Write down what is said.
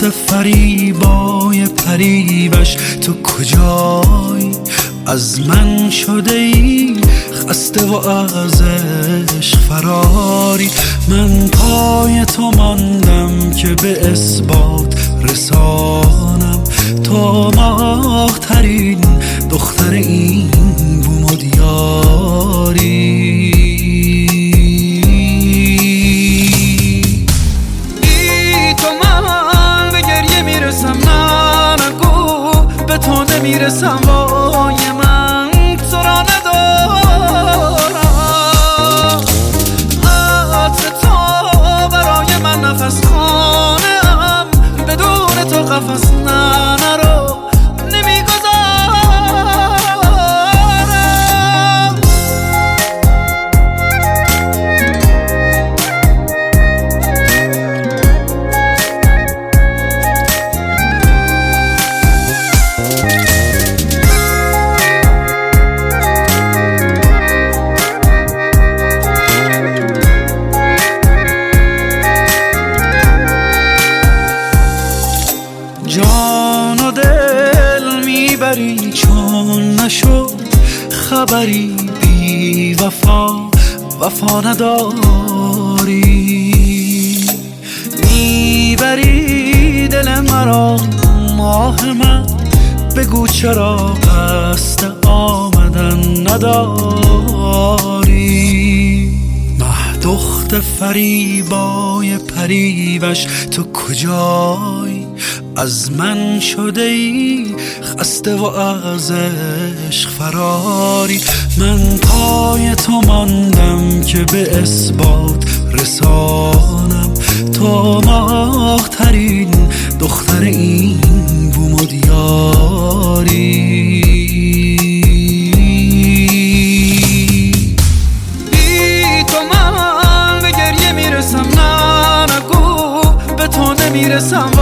فریبای پریوش تو کجایی؟ از من شده ای خسته و از عشق فراری. من پای تو ماندم که به اثبات رسانم تو ماه ترین دختر این بوم و دیاری. بی تو من به گریه میرسم، نه نگو به تو نمیرسم، وای من تو را ندارم. عطر تو برای من نفس خانم، بدون تو قفس نرو نمیگذارم. جان و دل میبری چون نشد خبری، بی وفا نداری. میبری دل مرا ماه من، بگو چرا قصد آمدن نداری. دخت فریبای پریوش تو کجایی؟ از من شده ای خسته و از عشق فراری. من پای تو ماندم که به اثبات رسانم تو ماه ترین دختر این بوم و دیاری. میرسم،